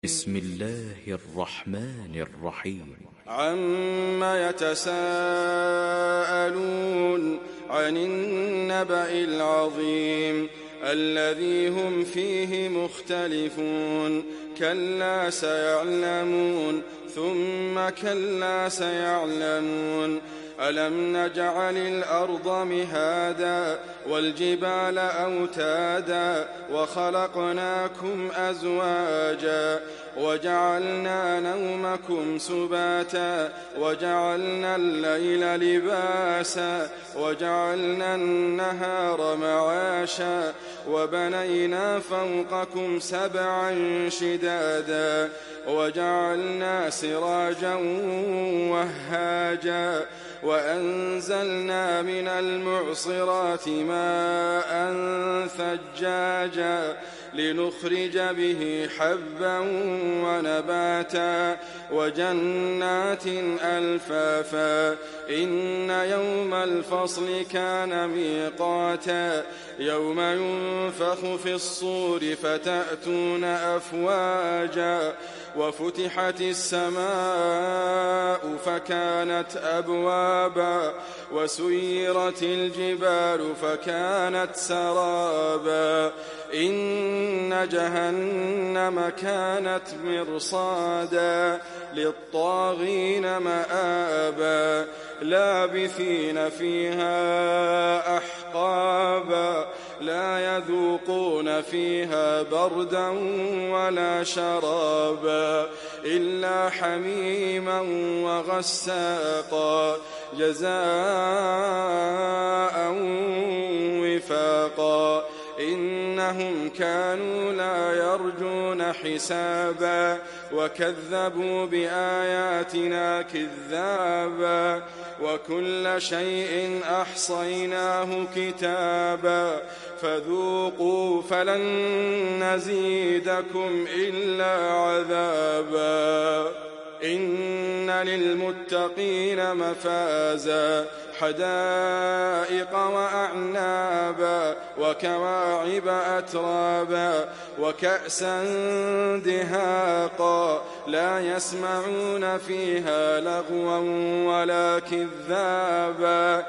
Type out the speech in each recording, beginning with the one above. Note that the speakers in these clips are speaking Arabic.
بسم الله الرحمن الرحيم. عما يتساءلون عن النبأ العظيم الذي هم فيه مختلفون كلا سيعلمون ثم كلا سيعلمون ألم نجعل الأرض مهادا والجبال أوتادا وخلقناكم أزواجا وجعلنا نومكم سباتا وجعلنا الليل لباسا وجعلنا النهار معاشا وبنينا فوقكم سبعا شدادا وجعلنا سراجا وهاجا وأنزلنا من المعصرات ماء ثجاجا لنخرج به حبا ونباتا وجنات ألفافا إن يوم الفصل كان ميقاتا يوم ينفخ في الصور فتأتون أفواجا وفتحت السماء فكانت أبوابا وسيرت الجبال فكانت سرابا إن جهنم كانت مرصادا للطاغين مآبا لابثين فيها أحقابا لا يذوقون فيها بردا ولا شرابا إلا حميما وغساقا جزاء وفاقا إنهم كانوا لا يرجون حسابا وكذبوا بآياتنا كذابا وكل شيء أحصيناه كتابا فذوقوا فلن نزيدكم إلا عذابا إن للمتقين مفازا حدائق وأعنابا وكواعب أترابا وكأسا دهاقا لا يسمعون فيها لغوا ولا كذابا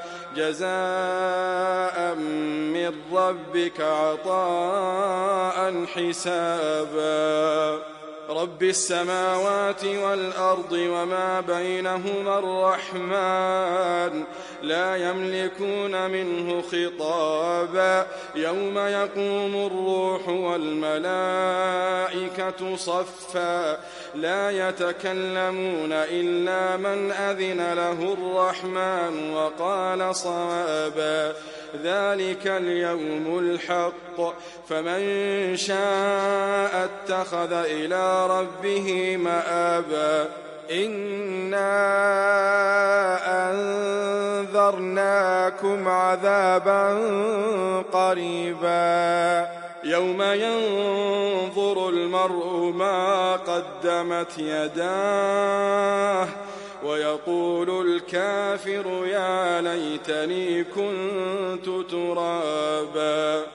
جزاء من ربك عطاء حسابا رب السماوات والأرض وما بينهما الرحمن لا يملكون منه خطابا يوم يقوم الروح والملائكة صفا لا يتكلمون إلا من أذن له الرحمن وقال صوابا ذلك اليوم الحق فمن شاء اتخذ إلى ربه مآبا إنا أنذرناكم عذابا قريبا يوم ينظر المرء ما قدمت يداه ويقول الكافر يا ليتني كنت ترابا.